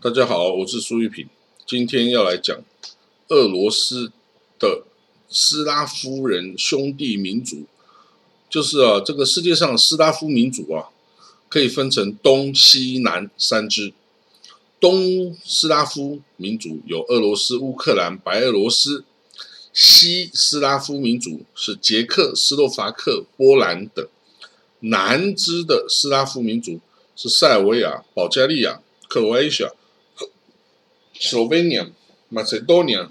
大家好，我是苏玉平，今天要来讲俄罗斯的斯拉夫人兄弟民族，就是这个世界上斯拉夫民族可以分成东西南三支。东斯拉夫民族有俄罗斯、乌克兰、白俄罗斯；西斯拉夫民族是捷克、斯洛伐克、波兰等；南支的斯拉夫民族是塞尔维亚、保加利亚、克罗埃西亚、Slovenia、Macedonia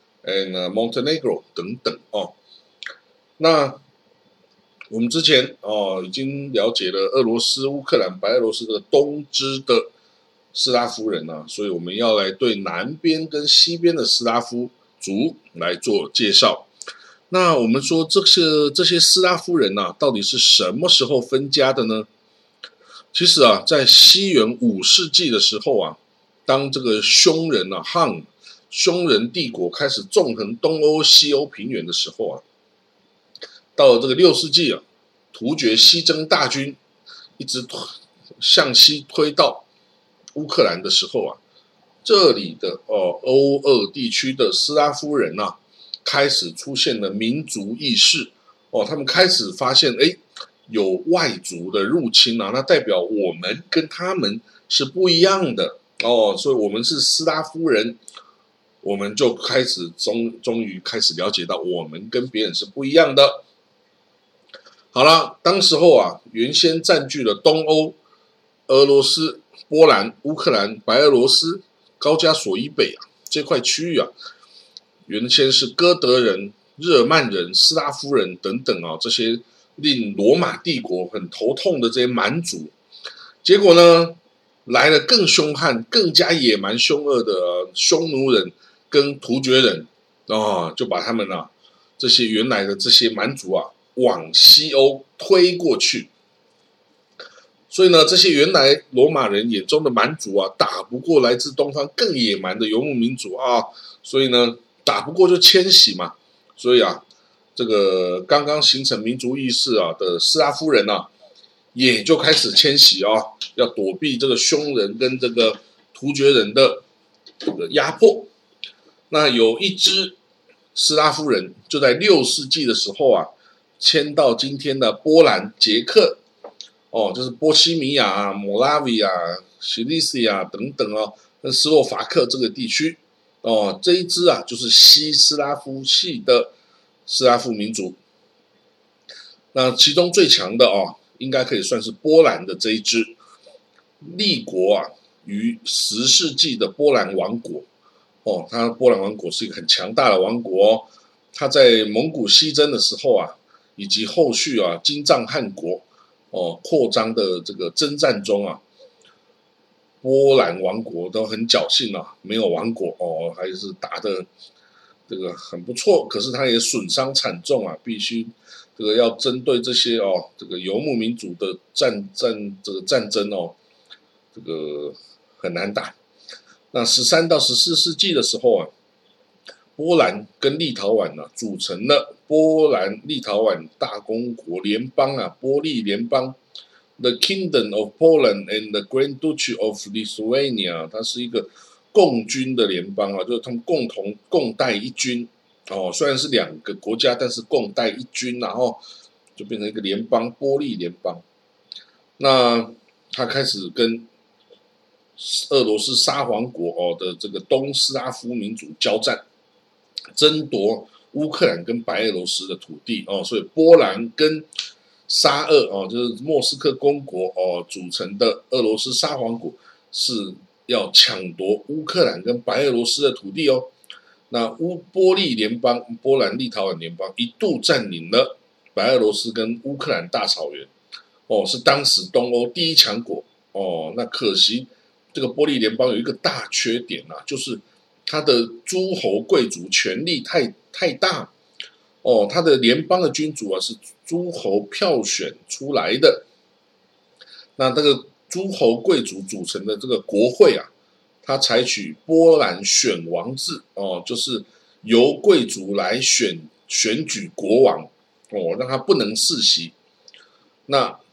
and Montenegro 等等哦。那我们之前已经了解了俄罗斯、乌克兰、白俄罗斯的东支的斯拉夫人所以我们要来对南边跟西边的斯拉夫族来做介绍。那我们说这些斯拉夫人到底是什么时候分家的呢？其实在西元5世纪的时候当这个匈人汉匈人帝国开始纵横东欧、西欧平原的时候到了这个6世纪突厥西征大军一直向西推到乌克兰的时候这里的欧俄地区的斯拉夫人开始出现了民族意识他们开始发现有外族的入侵那代表我们跟他们是不一样的所以我们是斯拉夫人，我们就开始终于开始了解到我们跟别人是不一样的。好了，当时候原先占据了东欧、俄罗斯、波兰、乌克兰、白俄罗斯、高加索以北这块区域原先是哥德人、日耳曼人、斯拉夫人等等这些令罗马帝国很头痛的这些蛮族，结果呢来了更凶悍、更加野蛮凶恶的匈奴人跟突厥人就把他们这些原来的这些蛮族往西欧推过去。所以呢，这些原来罗马人眼中的蛮族打不过来自东方更野蛮的游牧民族所以呢打不过就迁徙嘛。所以这个刚刚形成民族意识的斯拉夫人也就开始迁徙要躲避这个匈人跟这个突厥人的这个压迫。那有一支斯拉夫人就在6世纪的时候迁到今天的波兰、捷克就是波西米亚、摩拉维亚、西里西亚等等跟斯洛伐克这个地区这一支就是西斯拉夫系的斯拉夫民族。那其中最强的应该可以算是波兰的这一支，立国于10世纪的波兰王国它波兰王国是一个很强大的王国它在蒙古西征的时候以及后续金帐汗国扩张的这个征战中波兰王国都很侥幸没有亡国还是打的这个很不错，可是它也损伤惨重必须这个要针对这些这个游牧民族的这个战争这个很难打。那13到14世纪的时候波兰跟立陶宛组成了波兰立陶宛大公国联邦波利联邦 The Kingdom of Poland and the Grand Duchy of Lithuania 它是一个共军的联邦就是他们共戴一军虽然是2个国家，但是共戴一军然后就变成一个联邦波利联邦。那他开始跟俄罗斯沙皇国的这个东斯拉夫民族交战，争夺乌克兰跟白俄罗斯的土地所以波兰跟沙俄就是莫斯科公国组成的俄罗斯沙皇国是要抢夺乌克兰跟白俄罗斯的土地那波利联邦、波兰立陶宛联邦一度占领了白俄罗斯跟乌克兰大草原是当时东欧第一强国那可惜这个波利联邦有一个大缺点就是他的诸侯贵族权力太大他的联邦的君主是诸侯票选出来的。那这个诸侯贵族组成的这个国会他采取波兰选王制就是由贵族来选举国王让他不能世袭。那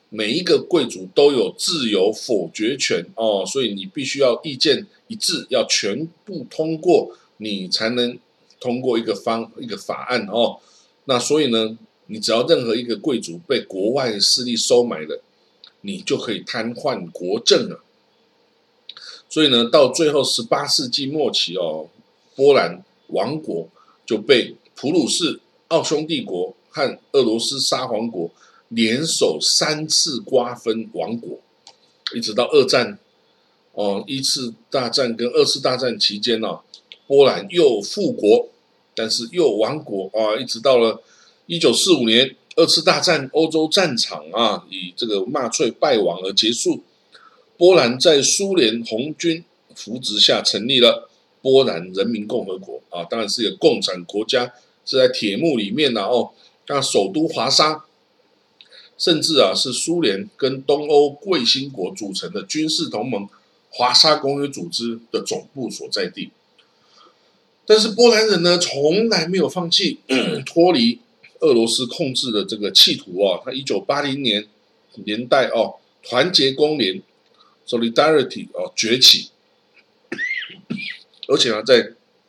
每一个贵族都有自由否决权哦，所以你必须要意见一致，要全部通过，你才能通过一个法案哦。那所以呢，你只要任何一个贵族被国外势力收买了，你就可以瘫痪国政了。所以呢，到最后18世纪末期哦，波兰王国就被普鲁士、奥匈帝国和俄罗斯沙皇国联手3次瓜分王国，一直到二战哦，1次大战跟2次大战期间哦，波兰又复国，但是又亡国啊，一直到了1945年2次大战欧洲战场啊，以这个纳粹败亡而结束。波兰在苏联红军扶植下成立了波兰人民共和国啊，当然是一个共产国家，是在铁幕里面哦。那首都华沙，甚至是苏联跟东欧卫星国组成的军事同盟华沙公约组织的总部所在地。但是波兰人呢，从来没有放弃脱离俄罗斯控制的这个企图哦。他1980年代哦，团结公联 Solidarity 崛起，而且呢，在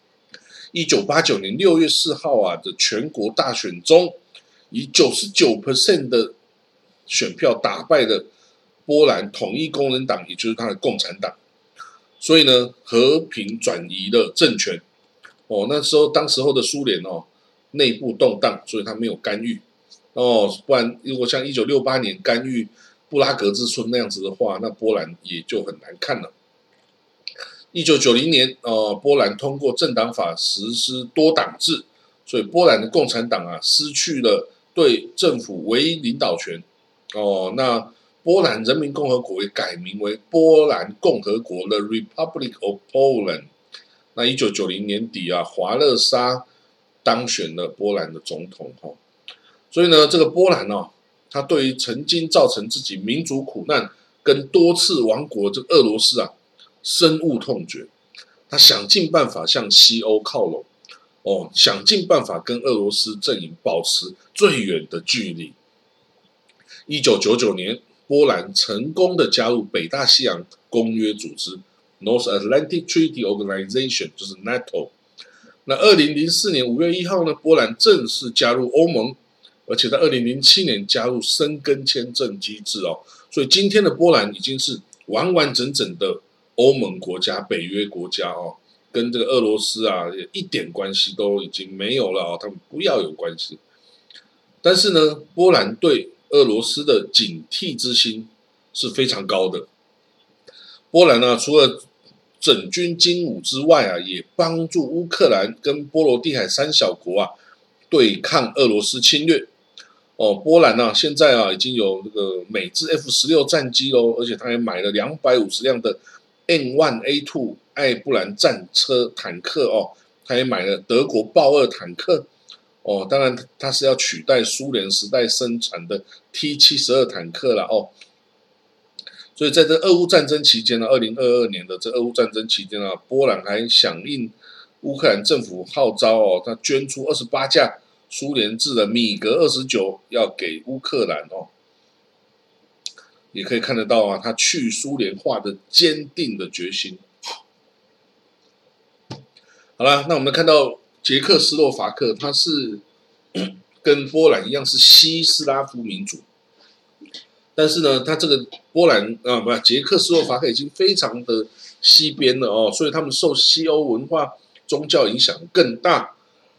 1989年6月4号的全国大选中，以 99% 的选票打败了波兰统一工人党，也就是他的共产党，所以呢，和平转移了政权。那时候当时候的苏联内部动荡，所以他没有干预不然如果像1968年干预布拉格之春那样子的话，那波兰也就很难看了。1990年波兰通过政党法实施多党制，所以波兰的共产党失去了对政府唯一领导权那波兰人民共和国也改名为波兰共和国 The Republic of Poland。那1990年底华勒沙当选了波兰的总统所以呢，这个波兰他对于曾经造成自己民族苦难跟多次亡国这个俄罗斯深恶痛绝，他想尽办法向西欧靠拢想尽办法跟俄罗斯阵营保持最远的距离。1999年，波兰成功的加入北大西洋公约组织 North Atlantic Treaty Organization， 就是 NATO。那2004年5月1号呢，波兰正式加入欧盟，而且在2007年加入申根签证机制所以今天的波兰已经是完完整整的欧盟国家、北约国家跟这个俄罗斯一点关系都已经没有了他们不要有关系。但是呢，波兰对俄罗斯的警惕之心是非常高的。波兰除了整军精武之外也帮助乌克兰跟波罗的海3小国对抗俄罗斯侵略波兰现在已经有这个美制 F-16 战机而且他还买了250辆的 N1A2 艾布兰战车坦克他也买了德国豹2坦克当然他是要取代苏联时代生产的 T-72 坦克啦所以在这俄乌战争期间2022年的这俄乌战争期间波兰还响应乌克兰政府号召他捐出28架苏联制的米格29要给乌克兰也可以看得到他去苏联化的坚定的决心。好了，那我们看到捷克斯洛伐克，它是跟波兰一样是西斯拉夫民族，但是呢，它这个波兰捷克斯洛伐克已经非常的西边了所以他们受西欧文化宗教影响更大。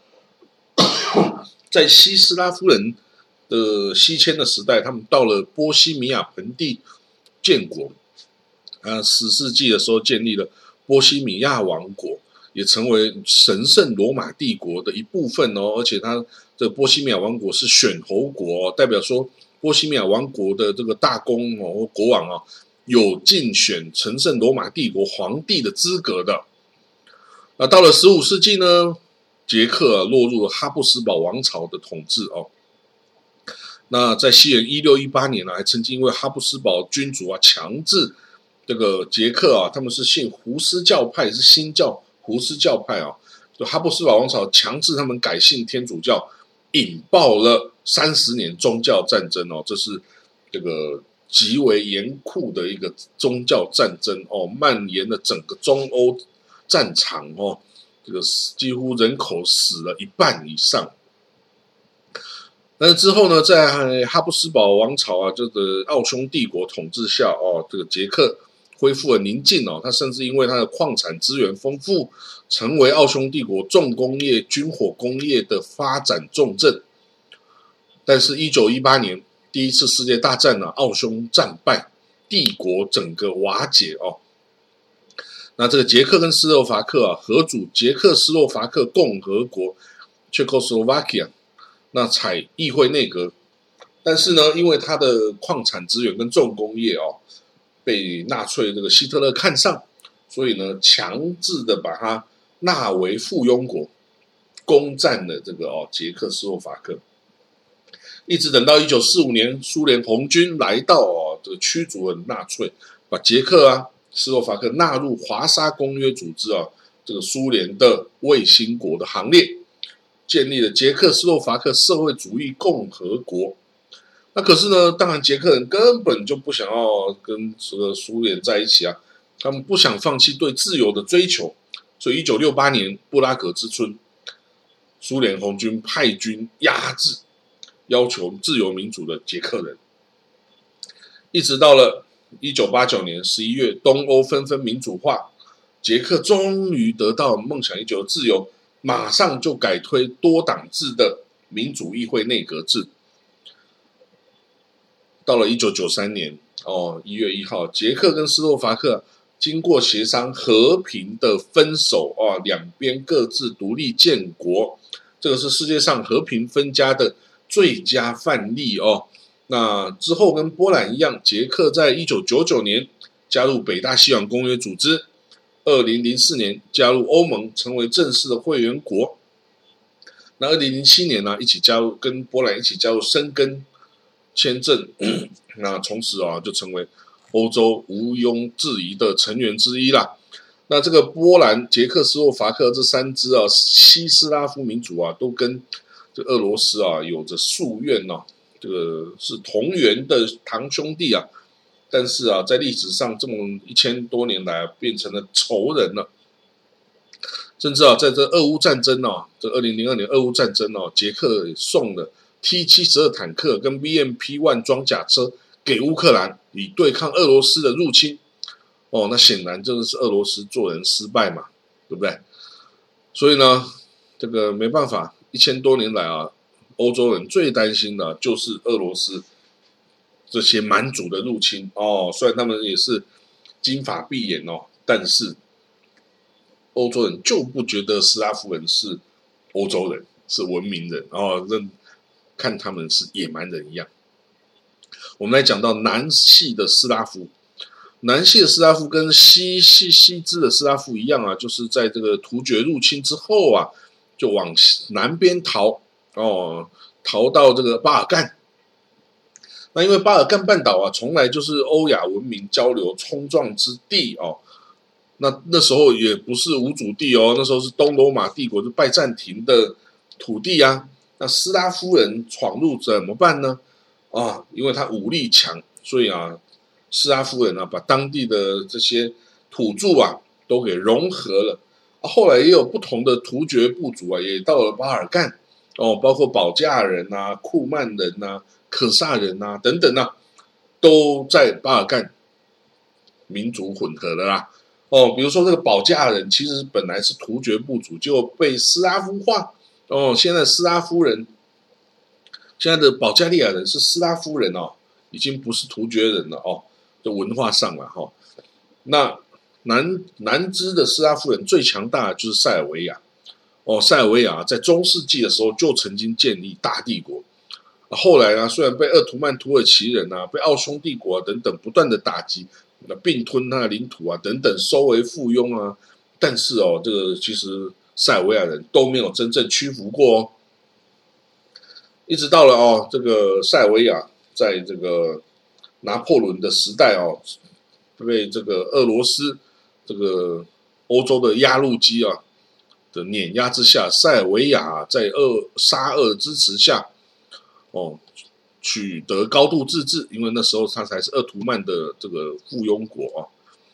在西斯拉夫人的西迁的时代，他们到了波西米亚盆地建国10世纪的时候建立了波西米亚王国，也成为神圣罗马帝国的一部分而且它这个波西米亚王国是选侯国代表说波西米亚王国的这个大公或国王有竞选神圣罗马帝国皇帝的资格的。那到了15世纪呢，捷克落入了哈布斯堡王朝的统治那在西元1618年还曾经因为哈布斯堡君主强制这个捷克他们是信胡斯教派，是新教胡斯教派就哈布斯堡王朝强制他们改信天主教，引爆了30年宗教战争这是这个极为严酷的一个宗教战争蔓延了整个中欧战场这个几乎人口死了一半以上。但是之后呢，在哈布斯堡王朝这个奥匈帝国统治下这个捷克恢复了宁静它甚至因为它的矿产资源丰富，成为奥匈帝国重工业、军火工业的发展重镇。但是1918年第一次世界大战奥匈战败，帝国整个瓦解那这个捷克跟斯洛伐克合组捷克斯洛伐克共和国 Czechoslovakia， 那采议会内阁。但是呢，因为它的矿产资源跟重工业被纳粹这个希特勒看上，所以呢强制的把它纳为附庸国，攻占了这个捷克斯洛伐克。一直等到1945年，苏联红军来到这个驱逐了纳粹，把捷克斯洛伐克纳入华沙公约组织这个苏联的卫星国的行列，建立了捷克斯洛伐克社会主义共和国。那可是呢，当然捷克人根本就不想要跟这个苏联在一起他们不想放弃对自由的追求，所以1968年布拉格之春，苏联红军派军压制要求自由民主的捷克人。一直到了1989年11月，东欧纷纷民主化，捷克终于得到梦想已久的自由，马上就改推多党制的民主议会内阁制。到了1993年1月1号，捷克跟斯洛伐克经过协商和平的分手两边各自独立建国，这个是世界上和平分家的最佳范例那之后跟波兰一样，捷克在1999年加入北大西洋公约组织，2004年加入欧盟，成为正式的会员国。那2007年一起加入，跟波兰一起加入申根签证，那从此就成为欧洲毋庸置疑的成员之一啦。那这个波兰、捷克斯洛伐克这三支西斯拉夫民族都跟这俄罗斯有着夙愿这个是同源的堂兄弟但是在历史上这么1000多年来变成了仇人了。甚至在这俄乌战争这2002年俄乌战争捷克送了 T-72 坦克跟 BMP-1 装甲车给乌克兰，以对抗俄罗斯的入侵那显然这个是俄罗斯做人失败嘛，对不对？所以呢，这个没办法，1000多年来欧洲人最担心的就是俄罗斯这些蛮族的入侵虽然他们也是金发碧眼但是欧洲人就不觉得斯拉夫人是欧洲人，是文明人看他们是野蛮人一样。我们来讲到南系的斯拉夫，南系的斯拉夫跟西支的斯拉夫一样就是在这个突厥入侵之后就往南边逃逃到这个巴尔干。那因为巴尔干半岛从来就是欧亚文明交流冲撞之地那时候也不是无主地那时候是东罗马帝国就拜占庭的土地那斯拉夫人闯入怎么办呢？因为他武力强，所以斯拉夫人把当地的这些土著都给融合了。后来也有不同的突厥部族也到了巴尔干包括保加尔人库曼人可萨人等等都在巴尔干民族混合了啦。比如说这个保加尔人其实本来是突厥部族，结果被斯拉夫化现在斯拉夫人，现在的保加利亚人是斯拉夫人已经不是突厥人了就文化上了那南支的斯拉夫人最强大的就是塞尔维亚塞尔维亚在中世纪的时候就曾经建立大帝国，后来虽然被鄂图曼土耳其人被奥匈帝国等等不断的打击，并吞他的领土等等，收为附庸但是这个其实塞尔维亚人都没有真正屈服过一直到了这个塞尔维亚在这个拿破仑的时代被这个俄罗斯这个欧洲的压路机的碾压之下，塞尔维亚在沙俄支持下取得高度自治，因为那时候它才是鄂图曼的这个附庸国哦。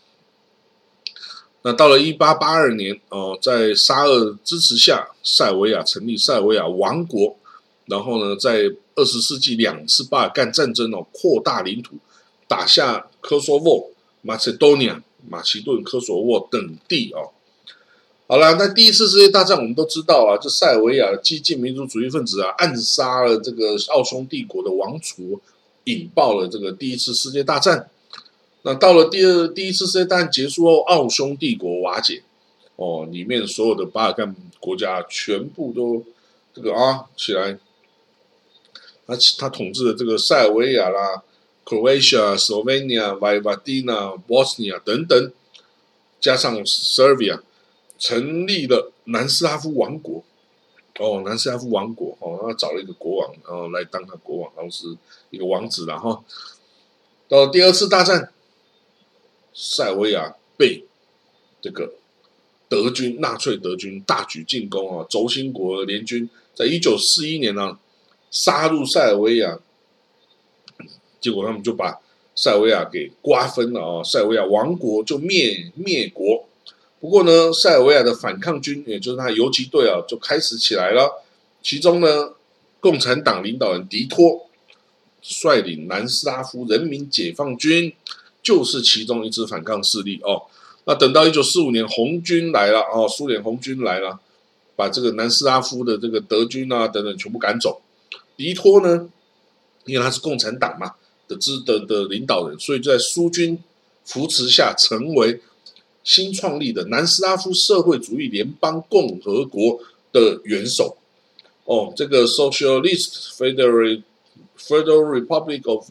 那到了1882年在沙俄支持下，塞尔维亚成立塞尔维亚王国，然后呢，在20世纪2次巴尔干战争扩大领土，打下科索沃、马其顿、马其顿、科索沃等地哦。好了，那第一次世界大战我们都知道啊，就塞尔维亚的激进民族主义分子暗杀了这个奥匈帝国的王储，引爆了这个第一次世界大战。那到了第一次世界大战结束后，奥匈帝国瓦解，里面所有的巴尔干国家全部都这个起来，他统治的这个塞尔维亚啦、Croatia、Slovenia、Vojvodina、Bosnia 等等，加上 Serbia， 成立了南斯拉夫王国。南斯拉夫王国他找了一个国王，然后来当他国王，然后是一个王子，然后到第二次大战。塞尔维亚被这个纳粹德军大举进攻轴心国联军在1941年杀入塞尔维亚，结果他们就把塞尔维亚给瓜分了塞尔维亚王国就灭国。不过呢，塞尔维亚的反抗军，也就是他游击队就开始起来了。其中呢，共产党领导人迪托率领南斯拉夫人民解放军。就是其中一支反抗势力那等到1945年红军来了苏联红军来了，把这个南斯拉夫的这个德军等等全部赶走。迪托呢，因为他是共产党嘛的领导人，所以就在苏军扶持下，成为新创立的南斯拉夫社会主义联邦共和国的元首。这个 Socialist Federal Republic of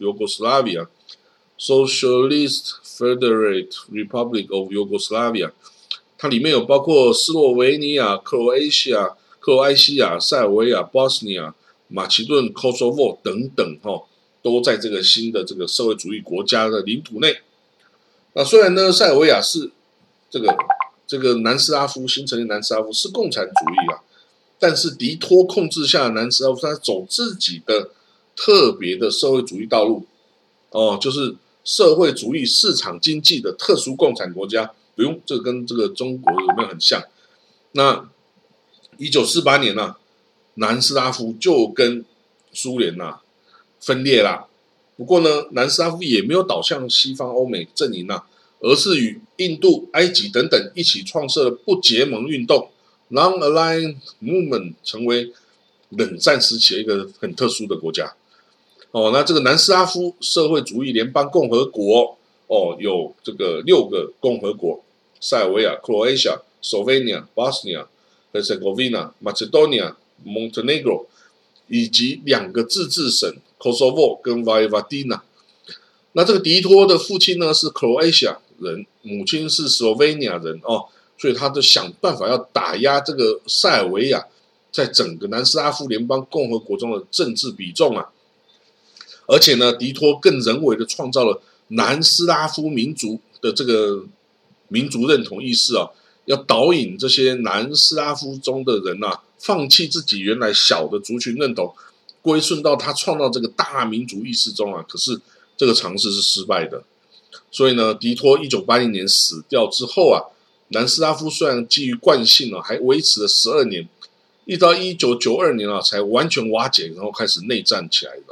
Yugoslavia。Socialist Federate Republic of Yugoslavia， 它里面有包括斯洛维尼亚、克罗埃西亚、塞尔维亚、Bosnia、马其顿、科索沃等等都在这个新的这个社会主义国家的领土内。那虽然呢，塞尔维亚是这个南斯拉夫新成立南斯拉夫是共产主义但是迪托控制下的南斯拉夫，他走自己的特别的社会主义道路就是社会主义市场经济的特殊共产国家。不用，这跟这个中国有没有很像？那1948年南斯拉夫就跟苏联分裂啦。不过呢，南斯拉夫也没有倒向西方欧美阵营而是与印度、埃及等等一起创设了不结盟运动 （Non-Aligned Movement）， 成为冷战时期的一个很特殊的国家。那这个南斯拉夫社会主义联邦共和国有这个6个共和国：塞尔维亚、Croatia、Slovenia、Bosnia、Herzegovina、Macedonia、Montenegro， 以及2个自治省 Kosovo 跟 Vojvodina。那这个迪托的父亲呢是 Croatia 人，母亲是 Slovenia 人所以他就想办法要打压这个塞尔维亚在整个南斯拉夫联邦共和国中的政治比重而且呢，迪托更人为的创造了南斯拉夫民族的这个民族认同意识要导引这些南斯拉夫中的人放弃自己原来小的族群认同，归顺到他创造这个大民族意识中可是这个尝试是失败的。所以呢，迪托1980年死掉之后南斯拉夫虽然基于惯性还维持了12年，一直到1992年才完全瓦解，然后开始内战起来的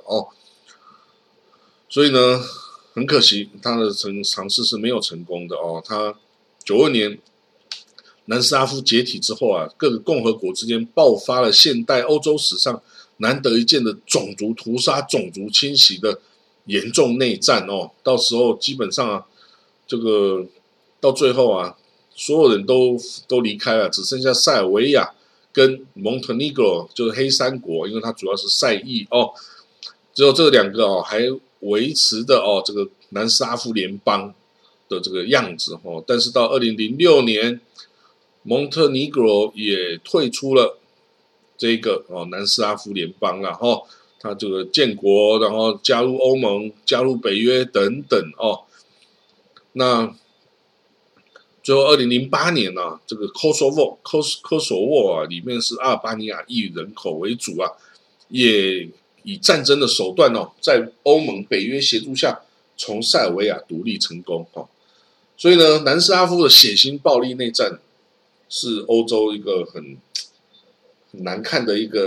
所以呢，很可惜，他的尝试是没有成功的他92年南斯拉夫解体之后各个共和国之间爆发了现代欧洲史上难得一见的种族屠杀、种族清洗的严重内战到时候基本上这个到最后所有人都离开了，只剩下塞尔维亚跟 Montenegro， 就是黑山国，因为它主要是塞裔只有这2个还维持的这个南斯拉夫联邦的这个样子但是到2006年 Montenegro 也退出了这个南斯拉夫联邦了他这个建国，然后加入欧盟、加入北约等等那最后2008年这个科索沃里面是阿尔巴尼亚裔人口为主也以战争的手段在欧盟、北约协助下，从塞尔维亚独立成功所以呢，南斯拉夫的血腥暴力内战是欧洲一个很难看的一个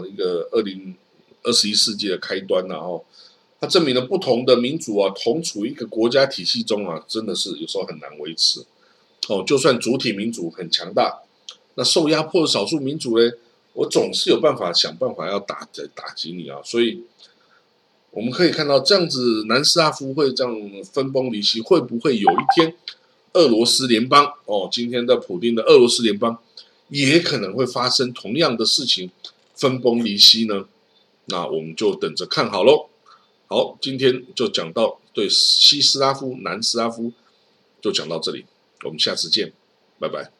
21世纪的开端它证明了不同的民族同处一个国家体系中真的是有时候很难维持就算主体民族很强大，那受压迫的少数民族呢，我总是有办法想办法要打击你所以我们可以看到这样子南斯拉夫会这样分崩离析，会不会有一天俄罗斯联邦今天的普丁的俄罗斯联邦也可能会发生同样的事情，分崩离析呢？那我们就等着看好咯。好，今天就讲到对西斯拉夫、南斯拉夫就讲到这里，我们下次见，拜拜。